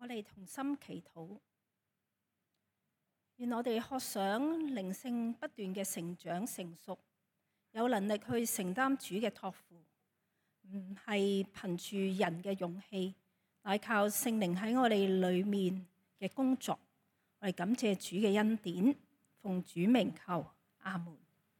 哋同心祈禱，願我哋學想靈性不斷嘅成長成熟，有能力去承擔主嘅託付，唔係憑住人嘅勇氣，乃靠聖靈喺我哋裏面嘅工作。我哋感謝主嘅恩典，奉主名求，阿門。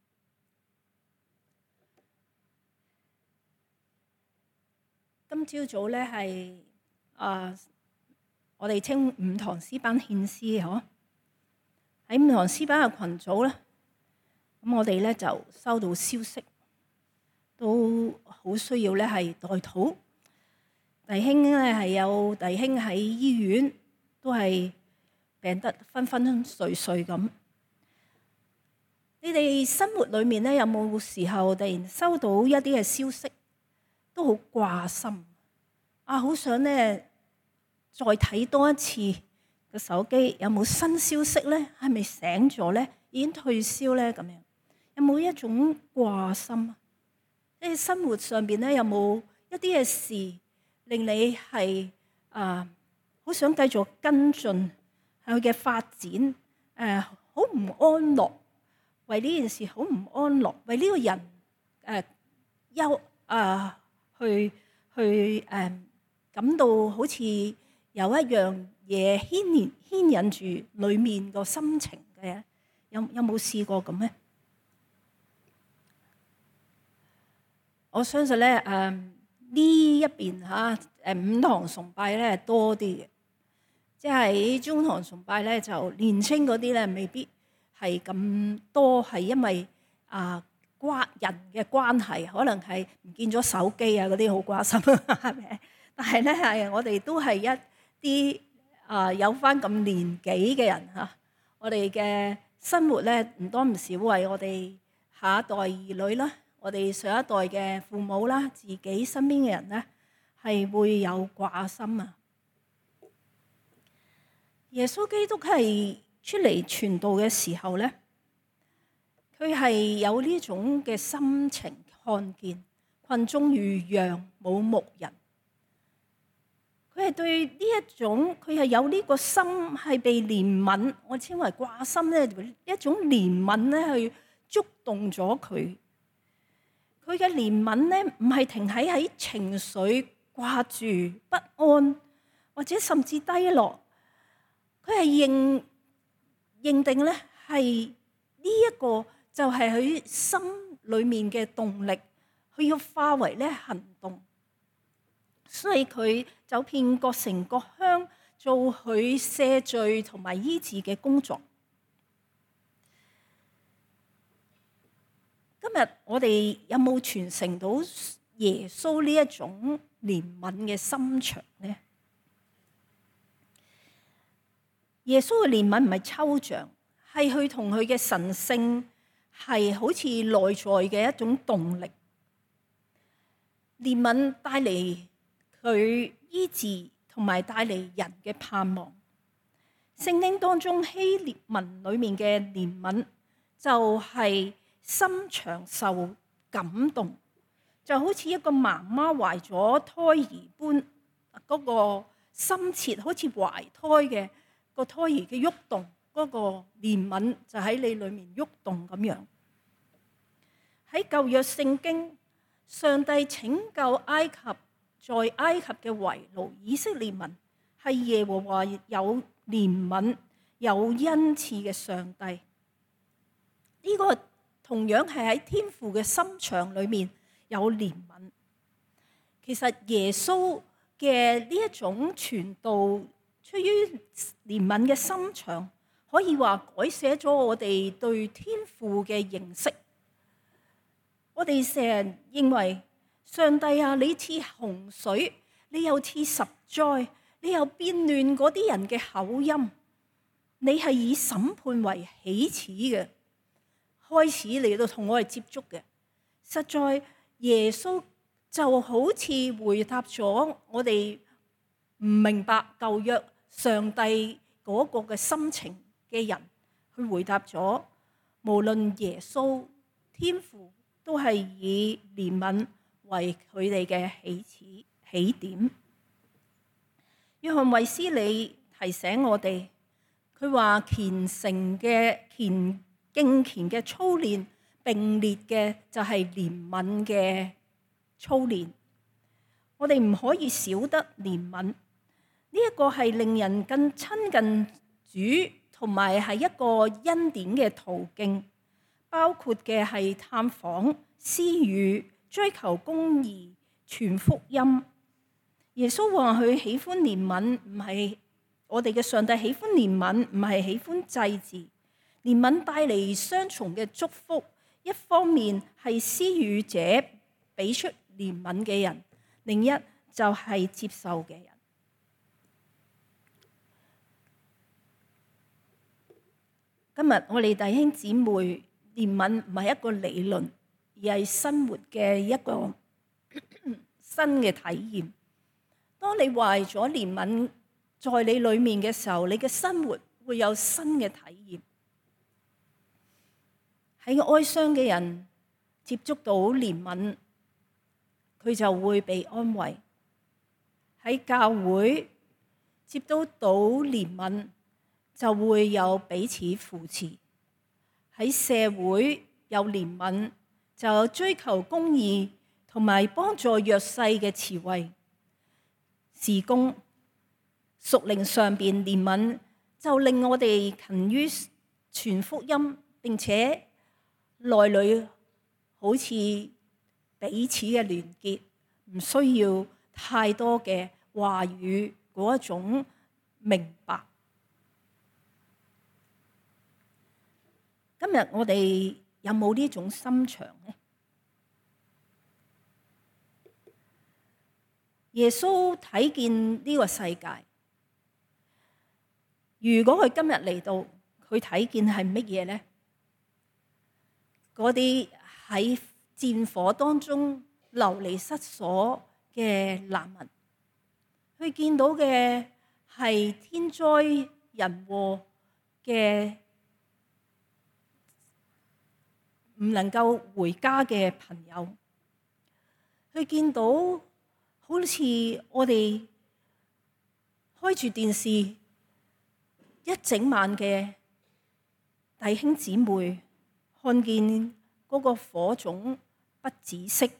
今朝早咧係我哋稱五堂詩班獻詩嗬。喺五堂詩班嘅群組咧，咁我哋咧就收到消息，都好需要咧係代禱。弟兄咧係有弟兄喺醫院，都係病得昏昏睡睡咁。你哋生活裏面咧有冇時候突然收到一啲嘅消息，都好掛心啊，好想咧再睇多一次個手機，有冇新消息咧？係咪醒咗咧？已經退燒咧？咁樣有冇一種掛心？即係生活上邊咧有冇一啲嘅事令你係好想繼續跟進佢嘅發展？好唔安樂，為呢件事好唔安樂，為呢個人去感到好似有一樣嘢牽引住裏面個心情嘅，有冇試過咁咧？我相信咧呢一邊五堂崇拜咧多啲嘅，即係中堂崇拜咧就年青嗰啲咧未必係咁多，係因為人嘅關係，可能係唔見咗手機啊嗰啲好掛心，係咪？但係咧係我哋都係一啲有翻咁年紀嘅人嚇，我哋嘅生活咧唔多唔少為我哋下一代兒女啦，我哋上一代嘅父母啦，自己身邊嘅人咧係會有掛心啊。耶穌基督係出嚟傳道嘅時候咧，佢係有呢種嘅心情，看見群眾如羊冇牧人，佢係對呢一種，佢係有呢個心係被憐憫，我稱為掛心咧，一種憐憫咧去觸動咗佢。佢嘅憐憫咧唔係停喺情緒掛住不安，或者甚至低落，佢係認定咧係呢一個就係佢心裏面嘅動力，佢要化為咧行動，所以佢走遍各城各鄉，做佢赦罪同埋醫治嘅工作。今日我哋有冇傳承到耶穌呢一種憐憫嘅心腸呢？耶穌嘅憐憫唔係抽象，係佢同佢嘅神性係好似內在嘅一種動力。憐憫帶嚟佢醫治，同埋帶嚟人嘅盼望。聖經當中希臘文裏面嘅憐憫就係心腸受感動，就好似一個媽媽懷咗胎兒般，嗰個深切好似懷胎嘅個胎兒嘅喐動，嗰個憐憫就喺你裏面喐動咁樣。喺舊約聖經，上帝拯救埃及，在埃及嘅為奴以色列民，係耶和華有憐憫有恩賜嘅上帝。呢個同樣係喺天父嘅心腸裏面有憐憫。其實耶穌嘅呢一種傳道，出於憐憫嘅心腸，可以話改寫咗我哋對天父嘅認識。我哋成日認為上帝啊，你賜洪水，你又賜十災，你又變亂嗰啲人嘅口音，你係以審判為起始嘅，開始嚟到同我哋接觸嘅。實在耶穌就好似回答咗我哋唔明白舊約上帝嗰個嘅心情嘅人，去回答咗，無論耶穌天父都係以憐憫為佢哋嘅起點。 約翰衛斯理提醒我哋，佢話敬虔嘅操練並列嘅就係憐憫嘅操練。我哋唔可以少得憐憫，呢一個係令人更親近主，同埋係一個恩典嘅途徑，包括嘅係探訪、施予、追求公義、傳福音。耶穌話佢喜歡憐憫，唔係我哋嘅上帝喜歡憐憫，唔係喜歡祭祀。憐憫帶嚟雙重嘅祝福，一方面係施予者俾出憐憫嘅人，另一就係接受嘅人。今日我哋弟兄姊妹，憐憫唔係一個理論，而係生活嘅一個新嘅體驗。當你懷咗憐憫在你裏面嘅時候，你嘅生活會有新嘅體驗。喺哀傷嘅人接觸到憐憫，佢就會被安慰；喺教會接觸到憐憫，就會有彼此扶持；喺社會有憐憫，就有追求公義同埋幫助弱勢嘅慈惠。事工屬靈上邊憐憫，就令我哋勤於傳福音，並且內裏好似彼此嘅聯結，唔需要太多嘅話語嗰一種明白。今日我哋有冇呢種心腸呢？耶穌睇見呢個世界，如果佢今日嚟到，佢睇見係乜嘢呢？嗰啲喺戰火當中流離失所嘅難民，佢見到嘅係天災人禍嘅唔能夠回家嘅朋友，佢見到好似我哋開住電視一整晚嘅弟兄姊妹，看見嗰個火種不止息。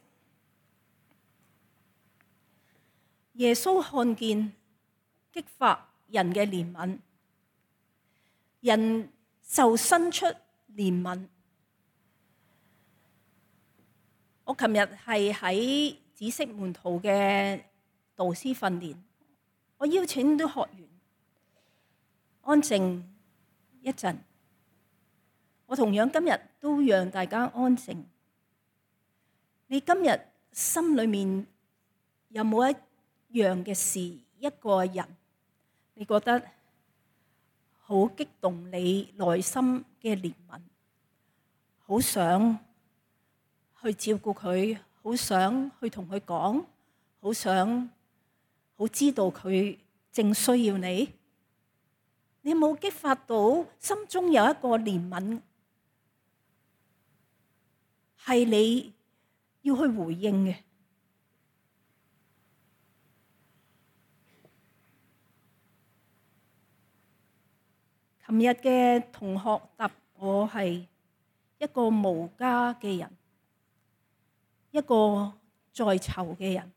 耶穌看見，激發人嘅憐憫，人就生出憐憫。我琴日係喺紫色門徒嘅導師訓練，我邀請啲學員安靜一陣。我同樣今日都讓大家安靜。你今日心裏面有冇一樣嘅事，一個人，你覺得好激動你內心嘅憐憫，好想去照顧佢，好想去同佢講，好想好知道佢正需要你？你有冇激發到心中有一個憐憫，係你要去回應嘅？琴日嘅同學答我係一個無家嘅人，一個在囚嘅人，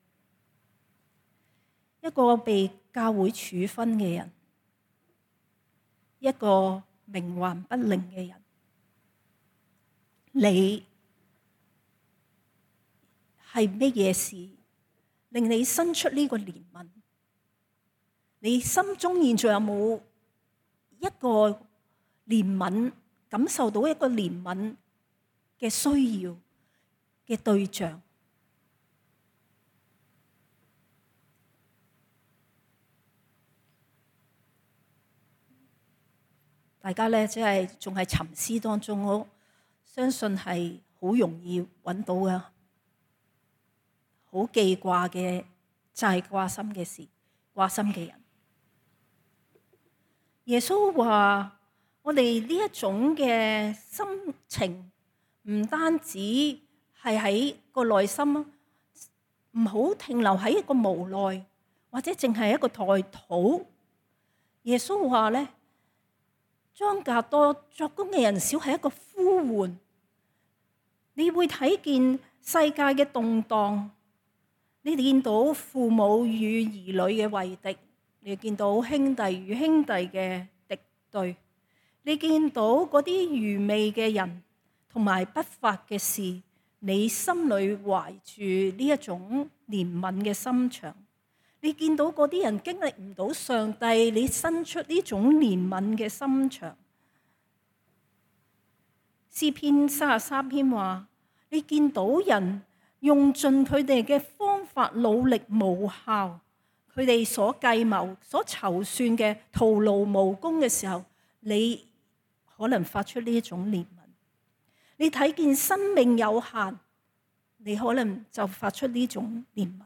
一個被教會處分嘅人，一個冥頑不靈嘅人。你係乜嘢事令你生出呢個憐憫？你心中現在有冇一個憐憫，感受到一個憐憫嘅需要嘅對象？大家咧，即係仲係沉思當中，我相信係好容易揾到嘅，好記掛嘅就係掛心嘅事，掛心嘅人。耶穌話：我哋呢一種嘅心情，唔單止係喺個內心，唔好停留喺一個無奈， 或者淨係一個代禱。耶穌話咧，莊稼多作工嘅人少係一個呼喚。你會睇見世界嘅動盪，你見到父母與兒女嘅為敵，你見到兄弟與兄弟嘅敵對，你見到嗰啲愚昧嘅人同埋不法嘅事，你心裏懷住呢一種憐憫嘅心腸。你見到嗰啲人經歷唔到上帝，你伸出呢種憐憫嘅心腸。詩篇33篇話，你見到人用盡佢哋嘅方法努力無效，佢哋所計謀所籌算嘅徒勞無功嘅時候，你可能發出呢一種憐憫。你睇見生命有限，你可能就發出呢種憐憫。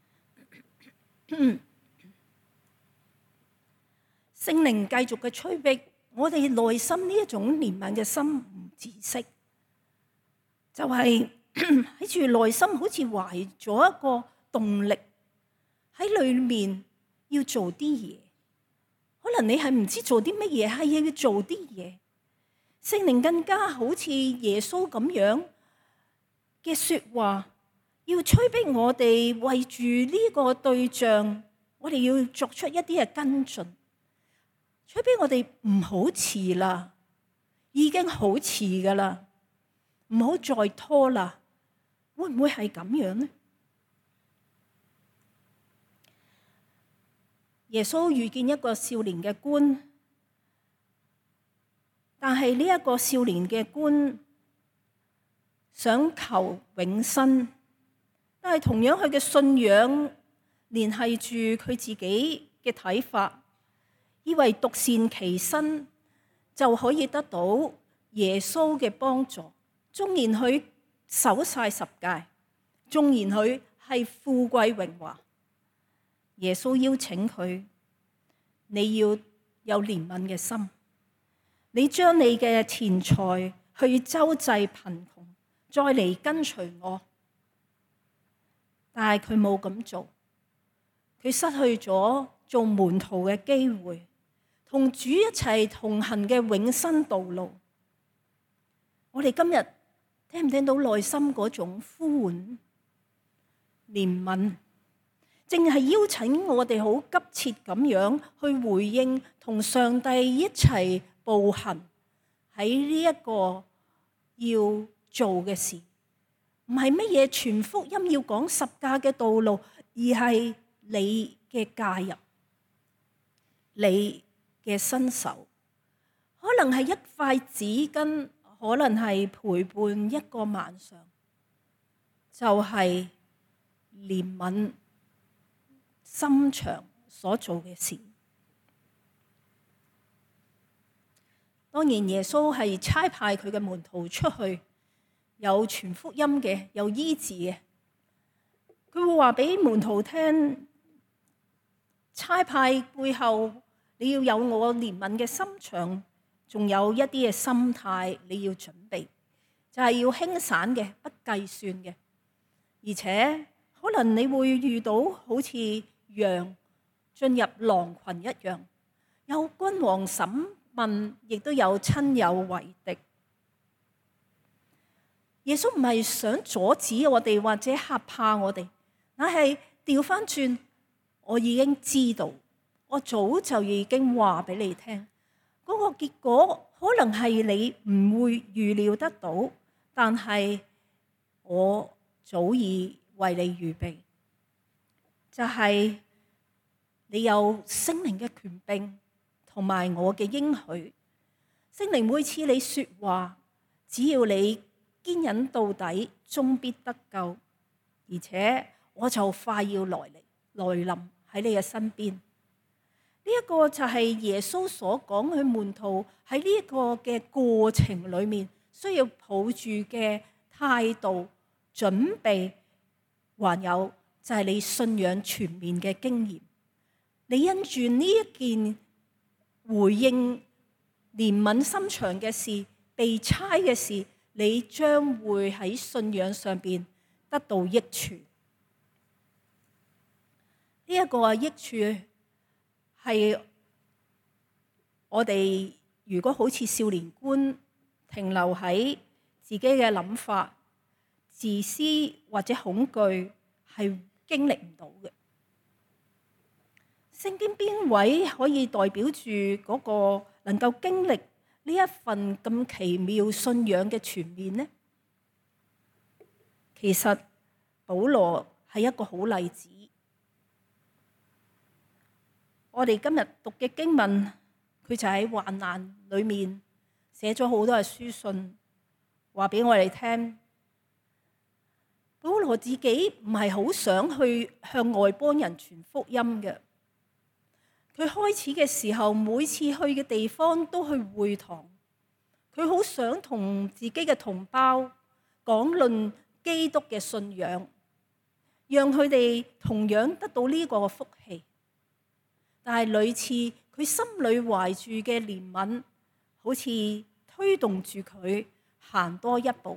聖靈繼續嘅催逼我哋內心呢一種憐憫嘅心唔止息，就係喺住內心好似懷咗一個動力喺裏面要做啲嘢。可能你係唔知做啲乜嘢，係要做啲嘢。聖靈更加好似耶穌咁樣嘅說話，要催逼我哋為住呢個對象，我哋要作出一啲嘅跟進。催逼我哋唔好遲啦，已經好遲噶啦，唔好再拖啦。會唔會係咁樣呢？耶穌遇見一個少年嘅官，但係呢一個少年嘅官想求永生，但係同樣佢嘅信仰聯繫住佢自己嘅睇法，以為獨善其身就可以得到耶穌嘅幫助。縱然佢守晒10誡，縱然佢係富貴榮華，耶穌邀請佢，你要有憐憫嘅心，你將你嘅錢財去周濟貧窮，再嚟跟隨我。但係佢冇咁做，佢失去咗做門徒嘅機會，同主一齊同行嘅永生道路。我哋今日聽唔聽到內心嗰種呼喚憐憫？正係邀請我哋好急切咁樣去回應，同上帝一齊步行喺呢一個要做嘅事。唔係乜嘢全福音要講10架嘅道路，而係你嘅介入，你嘅伸手，可能係一塊紙巾，可能係陪伴一個晚上，就係憐憫心腸所做嘅事。當然耶穌係差派佢嘅門徒出去，有傳福音嘅，有醫治嘅。佢會話俾門徒聽，差派背後你要有我憐憫嘅心腸，仲有一啲嘅心態你要準備，就係要輕散嘅，不計算嘅。而且可能你會遇到好似羊進入狼群一樣，有君王審問，亦都有親友為敵。耶穌唔係想阻止我哋或者嚇怕我哋，但係調翻轉，我已經知道，我早就已經話俾你聽，嗰個結果可能係你唔會預料得到，但係我早已為你預備，就係你有聖靈嘅權柄同埋我嘅應許。聖靈會賜你說話，只要你堅忍到底，終必得救。而且我就快要來臨喺你嘅身邊。呢一個就係耶穌所講，佢門徒喺呢一個嘅過程裏面需要抱住嘅態度、準備，還有就係你信仰全面嘅經驗。你因住呢一件回應憐憫心腸嘅事，被差嘅事，你將會喺信仰上邊得到益處。呢一個益處係我哋如果好似少年官停留喺自己嘅諗法、自私或者恐懼，係經歷唔到嘅。聖經邊位可以代表住嗰個能夠經歷呢一份咁奇妙信仰嘅全面呢？其實保羅係一個好例子。我哋今日讀嘅經文，佢就喺患難裏面寫咗好多嘅書信，話俾我哋聽。保羅自己唔係好想去向外邦人傳福音嘅。佢開始嘅時候，每次去嘅地方都去會堂。佢好想同自己嘅同胞講論基督嘅信仰，讓佢哋同樣得到呢個福氣。但係屢次佢心裏懷住嘅憐憫，好似推動住佢行多一步，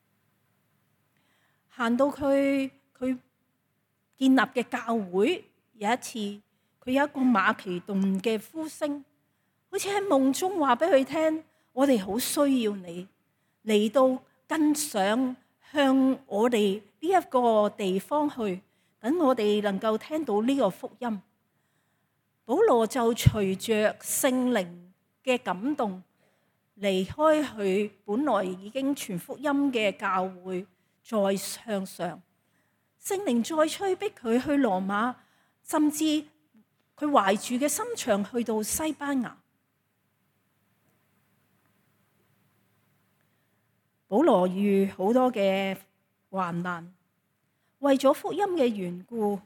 行到佢建立嘅教會。有一次，佢有一個馬其頓嘅呼聲，好似喺夢中話俾佢聽：我哋好需要你嚟到跟上，向我哋呢一個地方去，等我哋能夠聽到呢個福音。保羅就隨着聖靈嘅感動，離開佢本來已經傳福音嘅教會，再向上。聖靈再催逼佢去羅馬，甚至佢懷住嘅心腸去到西班牙。保羅遇好多嘅患難，為咗福音嘅緣故，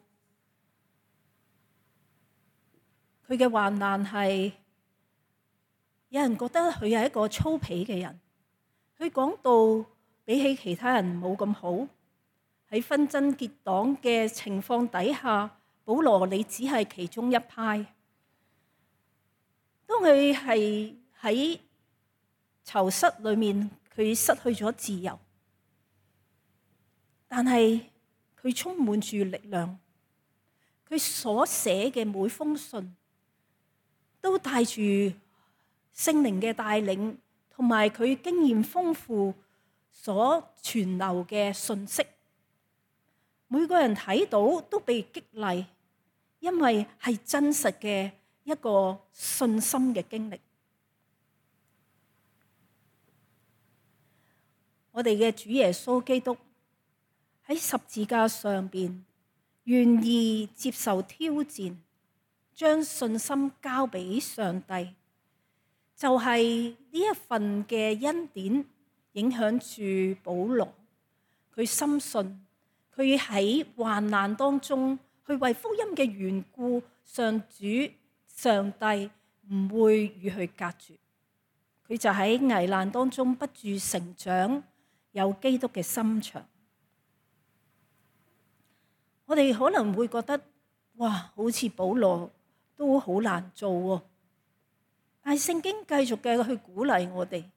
佢嘅患難係有人覺得佢係一個粗鄙嘅人。佢講到比起其他人冇咁好，喺紛爭結黨嘅情況底下，保羅你只係其中一派。當佢係喺囚室裏面，佢失去咗自由，但係佢充滿住力量。佢所寫嘅每封信都帶住聖靈嘅帶領，同埋佢經驗豐富所傳流嘅信息。每個人睇到都被激勵，因為係真實嘅一個信心嘅經歷。我哋嘅主耶穌基督喺十字架上邊，願意接受挑戰，將信心交俾上帝，就係呢一份嘅恩典影響住保羅。佢深信佢喺患難當中，去為福音嘅緣故，上帝唔會與佢隔絕。佢就喺危難當中不住成長，有基督嘅心腸。我哋可能會覺得，哇，好似保羅都好難做喎。但係聖經繼續嘅去鼓勵我哋。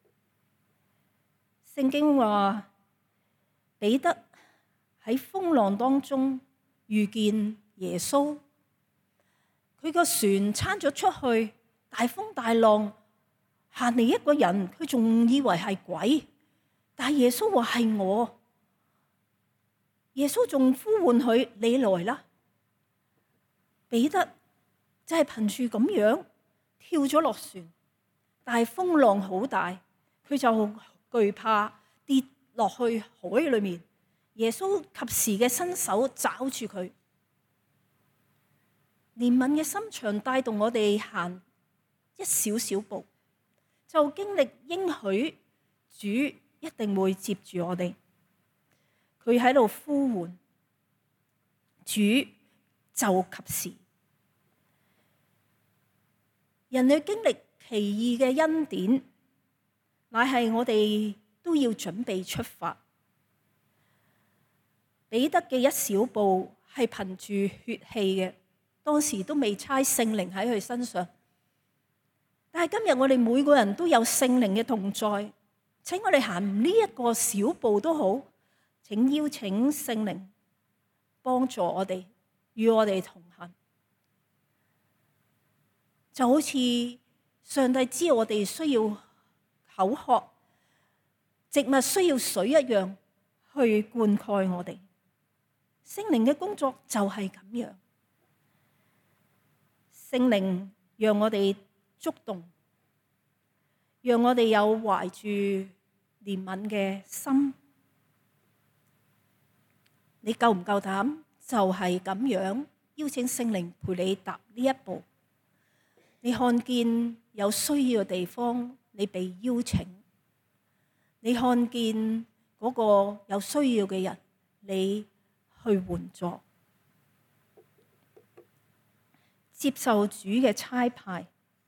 聖經話彼得喺風浪當中遇見耶穌，佢個船撐咗出去，大風大浪，行嚟一個人，佢仲以為係鬼。但係耶穌話係我，耶穌仲呼喚佢：你來啦！彼得就係憑住咁樣跳咗落船，但係風浪好大，佢就懼怕跌落去海裏面。耶穌及時嘅伸手抓住佢，憐憫嘅心腸帶動我哋行一小小步，就經歷應許主一定會接住我哋。佢喺度呼喚，主就及時。人類經歷奇異嘅恩典，乃係我哋都要準備出發。彼得嘅一小步係憑住血氣嘅，當時都未差聖靈喺佢身上。但係今日我哋每個人都有聖靈嘅同在，請我哋行呢一個小步都好，請邀請聖靈幫助我哋， 與我哋同行，就好似上帝知我哋需要口渴，植物需要水一樣去灌溉我哋。聖靈嘅工作就係咁樣，聖靈讓我哋觸動，讓我哋有懷住憐憫嘅心。你夠唔夠膽？就係咁樣邀請聖靈陪你踏呢一步。你看見有需要嘅地方，你被邀請；你看見嗰個有需要嘅人，你去援助，接受主嘅差派，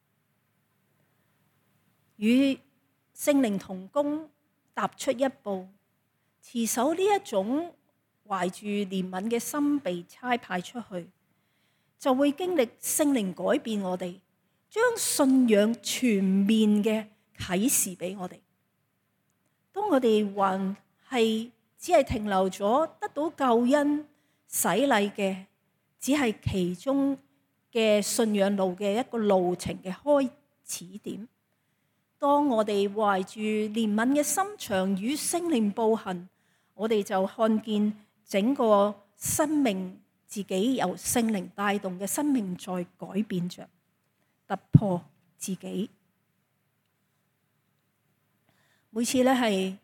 與聖靈同工，踏出一步，持守呢一種懷住憐憫嘅心被差派出去，就會經歷聖靈改變我哋，將信仰全面嘅啟示俾我哋。當我哋還係只係停留咗得到救恩洗禮嘅，只係其中嘅信仰路嘅一個路程嘅開始點。當我哋懷住憐憫嘅心腸與聖靈步行，我哋就看見整個生命自己由聖靈帶動嘅生命在改變着，突破自己。每次咧係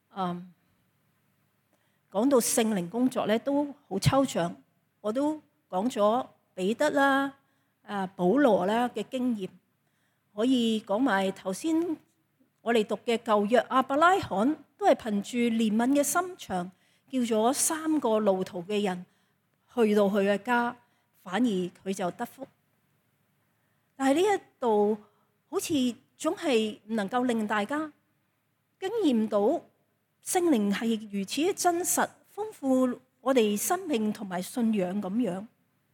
講到聖靈工作咧，都好抽象。我都講咗彼得啦、保羅啦嘅經驗，可以講埋頭先我哋讀嘅舊約亞伯拉罕，都係憑住憐憫嘅心腸，叫咗3個路途嘅人去到佢嘅家，反而佢就得福。但係呢一度好似總係唔能夠令大家經驗到聖靈係如此真實，豐富我哋生命同埋信仰咁樣。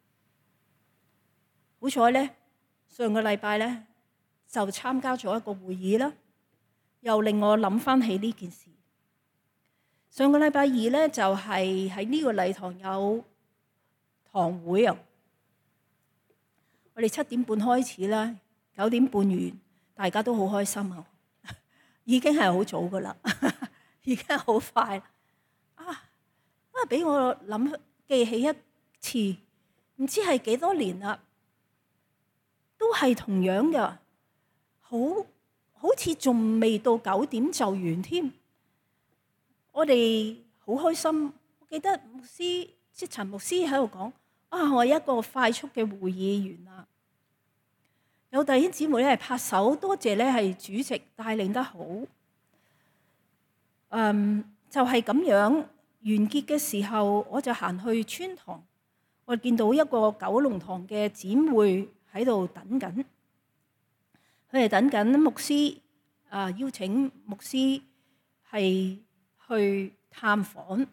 好彩咧，上個禮拜咧就參加咗一個會議啦，又令我諗翻起呢件事。上個禮拜2咧就係喺呢個禮堂有堂會啊，我哋7點半開始啦，9點半完，大家都好開心啊，已經係好早噶啦，已經好快俾我諗記起一次，唔知係幾多年啦，都係同樣嘅，好似仲未到9點就完添。我哋好開心，我記得陳牧師喺度講，我一個快速嘅會議完啦。有弟兄姊妹咧係拍手，多謝咧係主席帶領得好。就係咁樣完結嘅時候，我就行去村堂，我見到一個九龍塘嘅姊妹喺度等緊，佢哋等緊牧師邀請牧師係去探訪。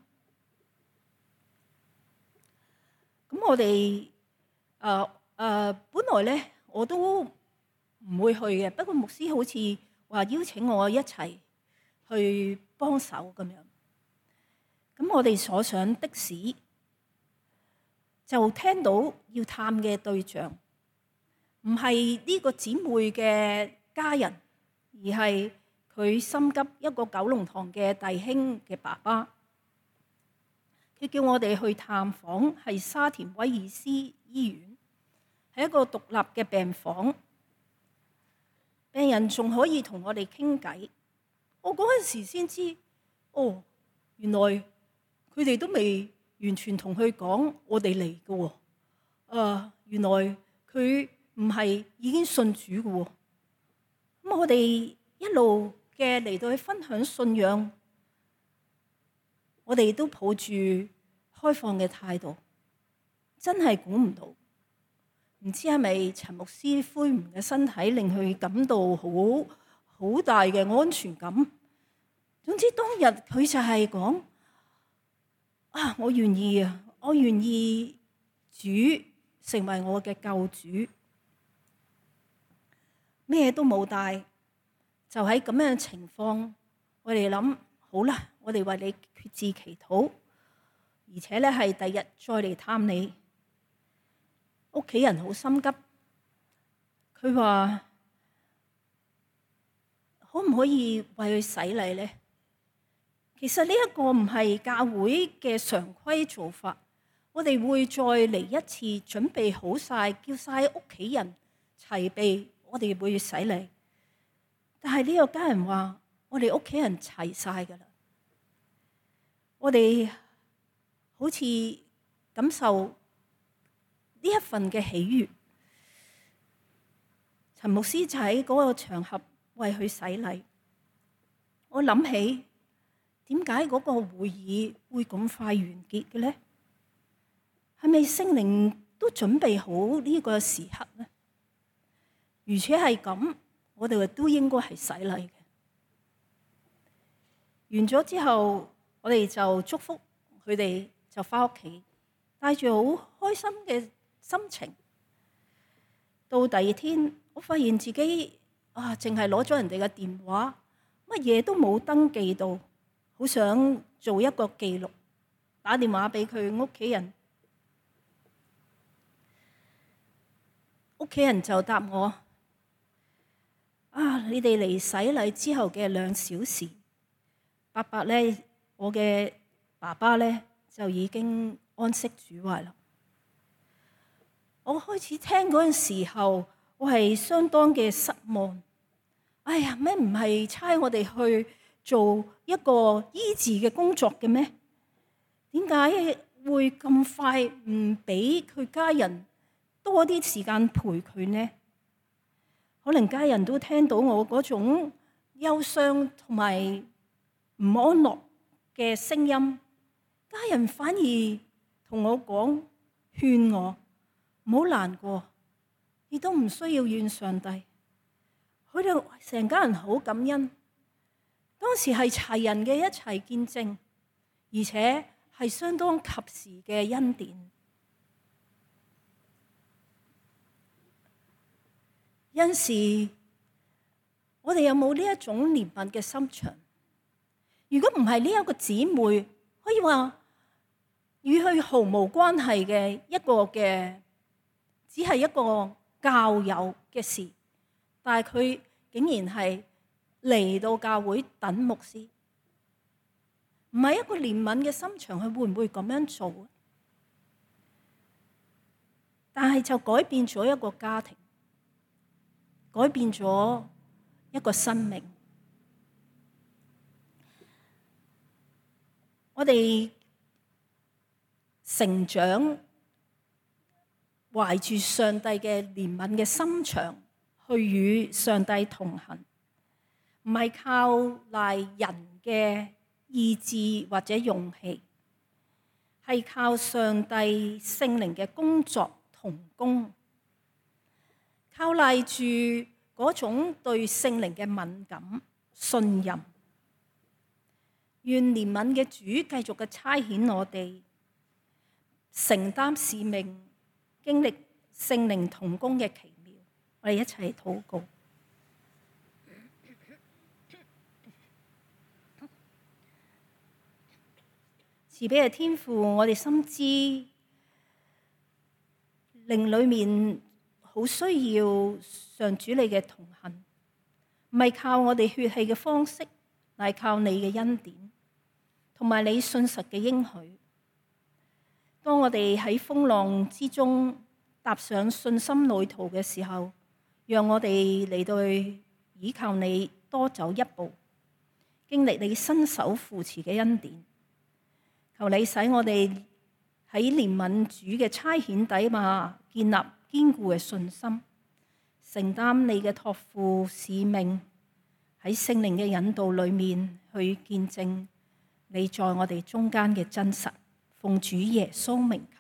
咁我哋本來咧我都唔會去嘅，不過牧師好似話邀請我一齊去幫手咁樣。咁我哋坐上的士，就聽到要探嘅對象唔係呢個姊妹嘅家人，而係佢心急一個九龍塘嘅弟兄嘅爸爸。佢叫我哋去探訪，係沙田威爾斯醫院，係一個獨立嘅病房，病人仲可以同我哋傾偈。我嗰陣時先知，原來佢哋都未完全同佢講我哋嚟嘅喎。原來佢唔係已經信主嘅喎。咁我哋一路嘅嚟到去分享信仰，我哋都抱住開放嘅態度，真係估唔到。唔知係咪陳牧師魁梧嘅身體令佢感到好大嘅安全感。總之當日佢就係講，我願意啊，我願意主成為我嘅救主，咩都冇帶，就喺咁樣嘅情況，我哋諗好啦，我哋為你決志祈禱，而且咧係第日再嚟探你。 屋企人好心急，佢話可唔可以為佢洗禮呢？其實呢一個唔係教會嘅常規做法，我哋會再嚟一次準備好晒，叫晒屋企人齊備，我哋會洗禮。但係呢個家人話：我哋屋企人齊晒㗎啦，我哋好似感受呢一份嘅喜悅。陳牧師就喺嗰個場合為佢洗禮。我諗起點解嗰個會議會咁快完結嘅呢？係咪聖靈都準備好呢個時刻呢？如且係咁，我哋都應該係洗禮嘅。完咗之後，我哋就祝福佢哋，就返屋企，帶住好開心嘅心情。到第二天，我發現自己淨係攞咗人哋嘅電話，乜嘢都冇登記到，好想做一個記錄，打電話俾佢屋企人。屋企人就答我：你哋嚟洗禮之後嘅2小時，伯伯咧，我嘅爸爸咧就已經安息主懷啦。我開始聽嗰陣時候，我係相當嘅失望。咩唔係差我哋去做一個醫治嘅工作嘅咩？點解會咁快唔俾佢家人多啲時間陪佢呢？可能家人都聽到我嗰種憂傷同埋唔安樂嘅聲音，家人反而同我講，勸我唔好難過，亦都唔需要怨上帝。佢哋成家人好感恩，當時係齊人嘅一齊見證，而且係相當及時嘅恩典。因時，我哋有冇呢一種憐憫嘅心腸？如果唔係呢一個姊妹，可以話與佢毫無關係嘅一個嘅，只係一個教友嘅事，但係佢竟然係嚟到教會等牧師，唔係一個憐憫嘅心腸，佢會唔會咁樣做？但係就改變咗一個家庭，改變咗一個生命。我哋成長，懷住上帝嘅憐憫嘅心腸去與上帝同行，唔係靠賴人嘅意志或者勇氣，係靠上帝聖靈嘅工作同工，靠賴住嗰種對聖靈嘅敏感、信任。願憐憫嘅主繼續嘅差遣我哋，承擔使命，經歷聖靈同工嘅奇妙。我哋一齊禱告。慈悲嘅天父，我哋深知靈裏面好需要上主你嘅同行，唔係靠我哋血氣嘅方式，乃係靠你嘅恩典，同埋你信實嘅應許。當我哋喺風浪之中踏上信心旅途嘅時候，讓我哋嚟到倚靠你多走一步，經歷你伸手扶持嘅恩典。求你使我哋喺憐憫主嘅差遣底下建立堅固嘅信心，承擔你嘅託付使命，喺聖靈嘅引導裏面去見證你在我哋中間嘅真實。奉主耶穌名求。